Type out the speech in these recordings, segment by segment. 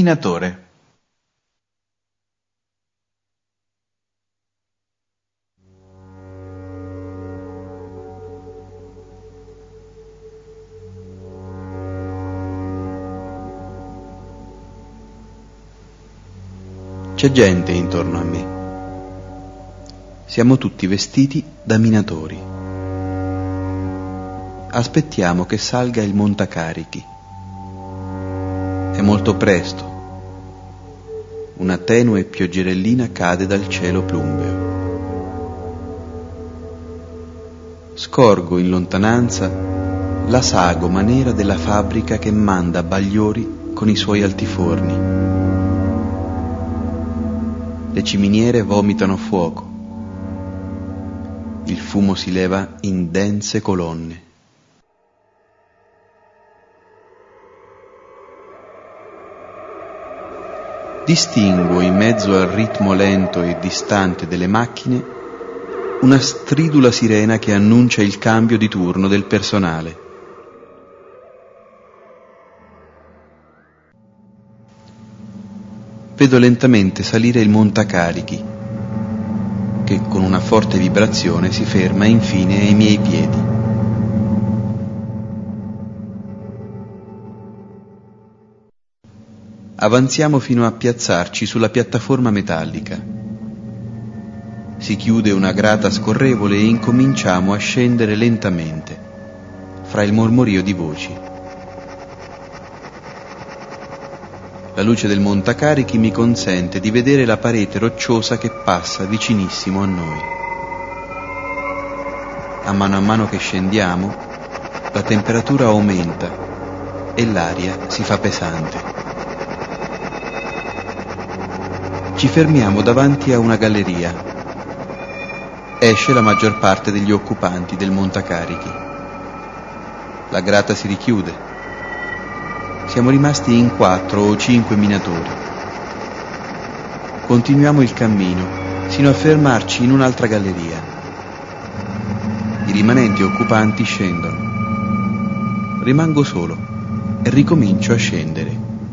minatore. C'è gente intorno a me. Siamo tutti vestiti da minatori. Aspettiamo che salga il montacarichi. È molto presto. Una tenue pioggerellina cade dal cielo plumbeo. Scorgo in lontananza la sagoma nera della fabbrica che manda Bagliori con i suoi altiforni. Le ciminiere vomitano fuoco. Il fumo si leva in dense colonne. Distinguo in mezzo al ritmo lento e distante delle macchine una stridula sirena che annuncia il cambio di turno del personale. Vedo lentamente salire il montacarichi, che con una forte vibrazione si ferma infine ai miei piedi. Avanziamo fino a piazzarci sulla piattaforma metallica. Si chiude una grata scorrevole e incominciamo a scendere lentamente, fra il mormorio di voci. La luce del montacarichi mi consente di vedere la parete rocciosa che passa vicinissimo a noi. A mano che scendiamo, la temperatura aumenta e l'aria si fa pesante. Ci fermiamo davanti a una galleria. Esce la maggior parte degli occupanti del montacarichi. La grata si richiude. Siamo rimasti in 4 o 5 minatori. Continuiamo il cammino sino a fermarci in un'altra galleria. I rimanenti occupanti scendono. Rimango solo e ricomincio a scendere.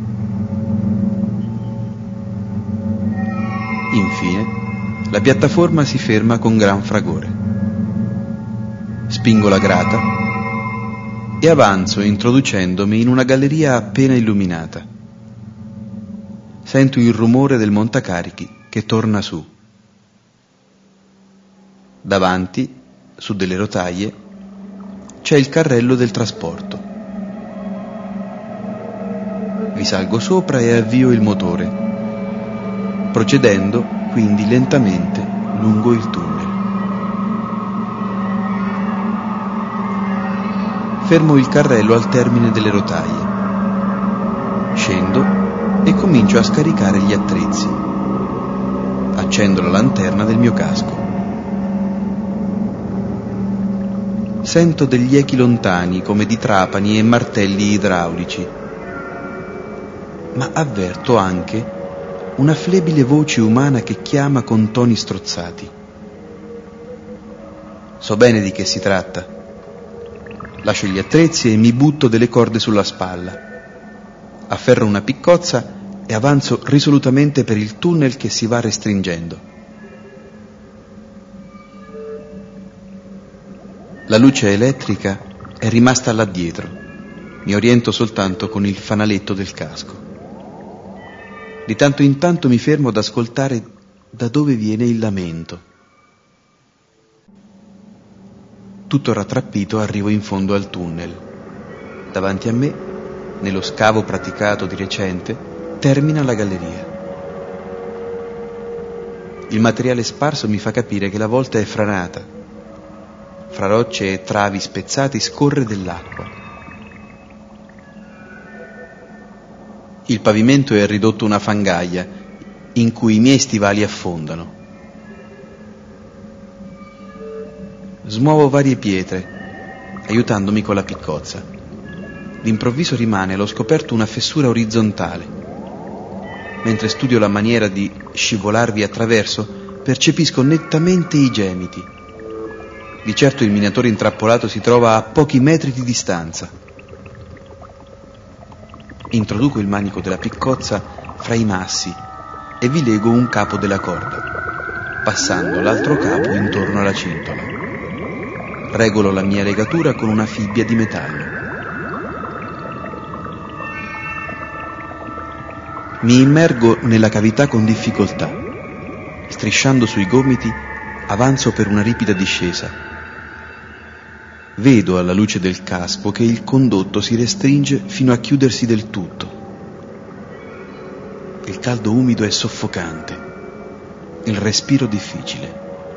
Infine, la piattaforma si ferma con gran fragore. Spingo la grata e avanzo introducendomi in una galleria appena illuminata. Sento il rumore del montacarichi che torna su. Davanti, su delle rotaie, c'è il carrello del trasporto. Vi salgo sopra e avvio il motore, procedendo quindi lentamente lungo il tunnel. Fermo il carrello al termine delle rotaie. Scendo e comincio a scaricare gli attrezzi. Accendo la lanterna del mio casco. Sento degli echi lontani come di trapani e martelli idraulici, ma avverto anche una flebile voce umana che chiama con toni strozzati. So bene di che si tratta. Lascio gli attrezzi e mi butto delle corde sulla spalla. Afferro una piccozza e avanzo risolutamente per il tunnel che si va restringendo. La luce elettrica è rimasta là dietro. Mi oriento soltanto con il fanaletto del casco. Di tanto in tanto mi fermo ad ascoltare da dove viene il lamento. Tutto rattrappito arrivo in fondo al tunnel. Davanti a me, nello scavo praticato di recente, termina la galleria. Il materiale sparso mi fa capire che la volta è franata. Fra rocce e travi spezzati scorre dell'acqua. Il pavimento è ridotto una fangaia in cui i miei stivali affondano. Smuovo varie pietre, aiutandomi con la piccozza. D'improvviso rimane allo scoperto una fessura orizzontale. Mentre studio la maniera di scivolarvi attraverso, percepisco nettamente i gemiti. Di certo il minatore intrappolato si trova a pochi metri di distanza. Introduco il manico della piccozza fra i massi e vi lego un capo della corda, passando l'altro capo intorno alla cintola. Regolo la mia legatura con una fibbia di metallo. Mi immergo nella cavità con difficoltà. Strisciando sui gomiti, avanzo per una ripida discesa. Vedo alla luce del casco che il condotto si restringe fino a chiudersi del tutto. Il caldo umido è soffocante, il respiro difficile.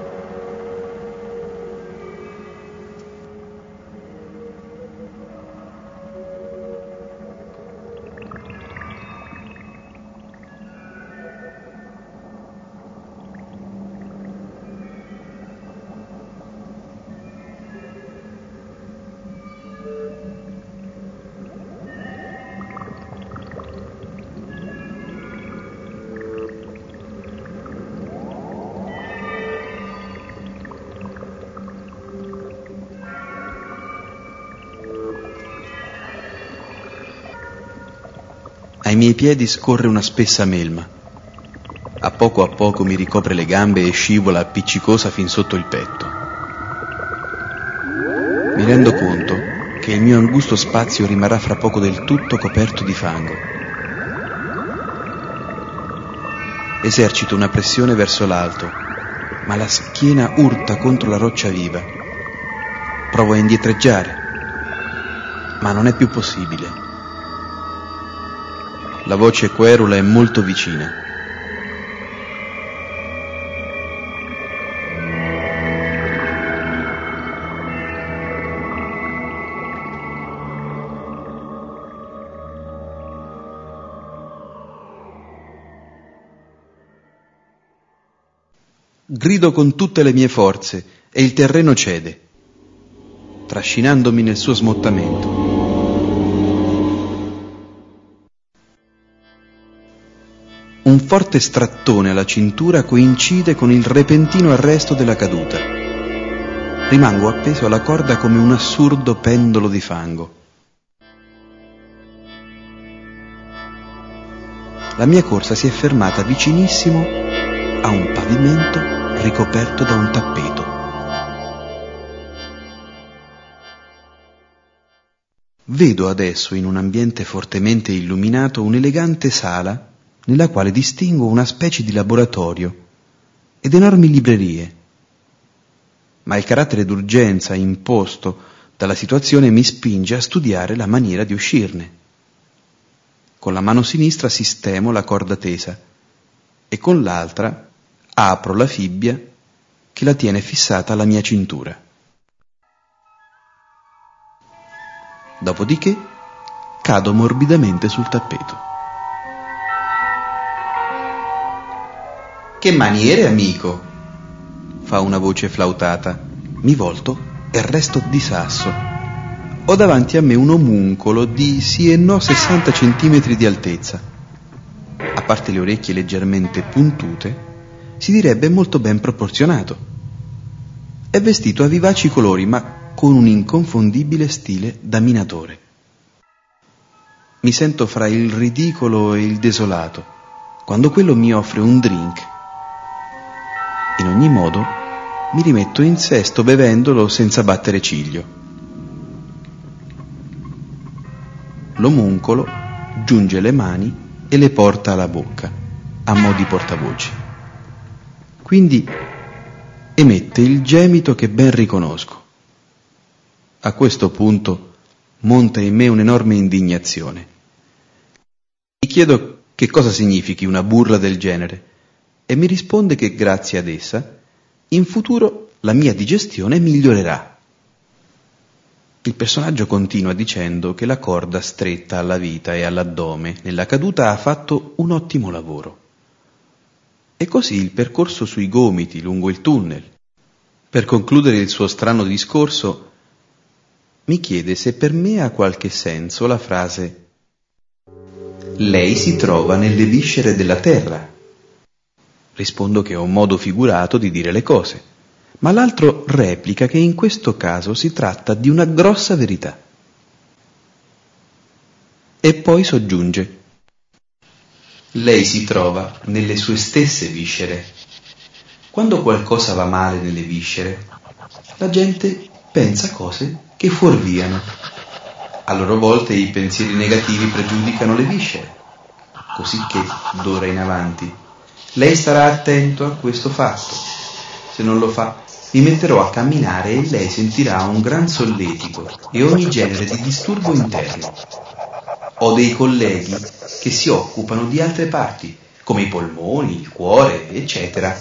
Ai miei piedi scorre una spessa melma. A poco mi ricopre le gambe e scivola appiccicosa fin sotto il petto. Mi rendo conto che il mio angusto spazio rimarrà fra poco del tutto coperto di fango. Esercito una pressione verso l'alto, ma la schiena urta contro la roccia viva. Provo a indietreggiare, ma non è più possibile. La voce querula è molto vicina. Grido con tutte le mie forze e il terreno cede, trascinandomi nel suo smottamento. Un forte strattone alla cintura coincide con il repentino arresto della caduta. Rimango appeso alla corda come un assurdo pendolo di fango. La mia corsa si è fermata vicinissimo a un pavimento ricoperto da un tappeto. Vedo adesso in un ambiente fortemente illuminato un'elegante sala nella quale distingo una specie di laboratorio ed enormi librerie. Ma il carattere d'urgenza imposto dalla situazione mi spinge a studiare la maniera di uscirne. Con la mano sinistra sistemo la corda tesa e con l'altra apro la fibbia che la tiene fissata alla mia cintura. Dopodiché cado morbidamente sul tappeto. «Che maniere, amico!» fa una voce flautata. Mi volto e resto di sasso. Ho davanti a me un omuncolo di sì e no 60 centimetri di altezza. A parte le orecchie leggermente puntute, si direbbe molto ben proporzionato. È vestito a vivaci colori, ma con un inconfondibile stile da minatore. Mi sento fra il ridicolo e il desolato, quando quello mi offre un drink. In ogni modo, mi rimetto in sesto bevendolo senza battere ciglio. L'omuncolo giunge le mani e le porta alla bocca, a mo' di portavoce. Quindi emette il gemito che ben riconosco. A questo punto monta in me un'enorme indignazione. Mi chiedo che cosa significhi una burla del genere e mi risponde che grazie ad essa in futuro la mia digestione migliorerà. Il personaggio continua dicendo che la corda stretta alla vita e all'addome nella caduta ha fatto un ottimo lavoro. E così il percorso sui gomiti lungo il tunnel. Per concludere il suo strano discorso, mi chiede se per me ha qualche senso la frase «Lei si trova nelle viscere della terra». Rispondo che è un modo figurato di dire le cose, ma l'altro replica che in questo caso si tratta di una grossa verità. e poi soggiunge: lei si trova nelle sue stesse viscere. Quando qualcosa va male nelle viscere, la gente pensa cose che fuorviano. A loro volta i pensieri negativi pregiudicano le viscere, così che d'ora in avanti lei starà attento a questo fatto. Se non lo fa, mi metterò a camminare e lei sentirà un gran solletico e ogni genere di disturbo interno. Ho dei colleghi che si occupano di altre parti, come i polmoni, il cuore, eccetera.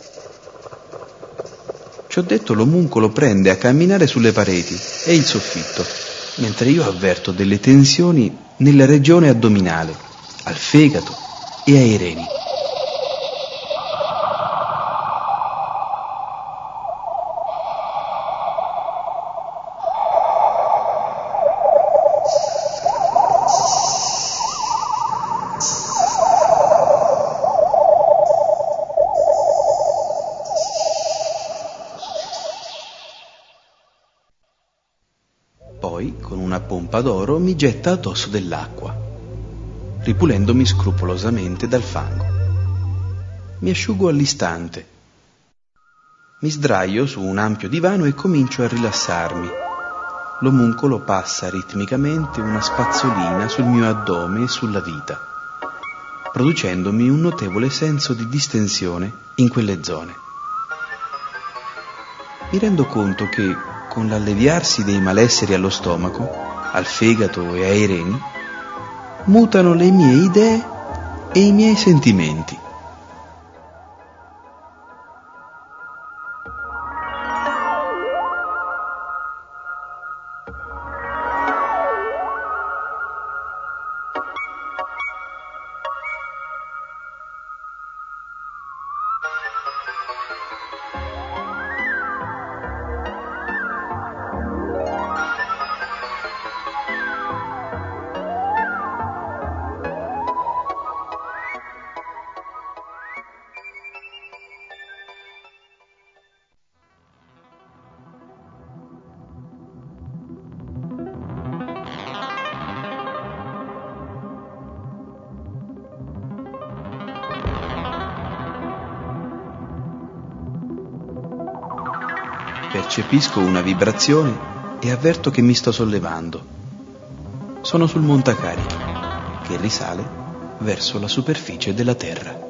Ci ho detto, l'omuncolo prende a camminare sulle pareti e il soffitto, mentre io avverto delle tensioni nella regione addominale, al fegato e ai reni. Poi, con una pompa d'oro, mi getta addosso dell'acqua, ripulendomi scrupolosamente dal fango. Mi asciugo all'istante. Mi sdraio su un ampio divano e comincio a rilassarmi. L'omuncolo passa ritmicamente una spazzolina sul mio addome e sulla vita, producendomi un notevole senso di distensione in quelle zone. Mi rendo conto che, con l'alleviarsi dei malesseri allo stomaco, al fegato e ai reni, mutano le mie idee e i miei sentimenti. Percepisco una vibrazione e avverto che mi sto sollevando. Sono sul montacarichi, che risale verso la superficie della terra.